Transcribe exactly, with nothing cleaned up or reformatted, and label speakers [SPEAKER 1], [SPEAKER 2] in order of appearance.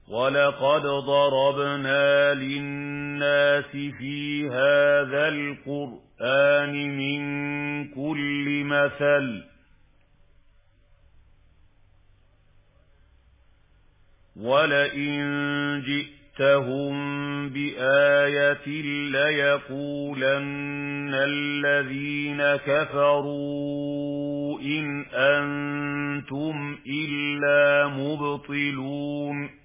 [SPEAKER 1] وَلَقَدْ ضَرَبْنَا لِلنَّاسِ فِي هَذَا الْقُرْآنِ مِنْ كُلِّ مَثَلٍ وَلَئِنْ جِئْتَهُمْ بِآيَةٍ لَيَقُولَنَّ الَّذِينَ كَفَرُوا إِنْ أَنْتُمْ إِلَّا مُبْطِلُونَ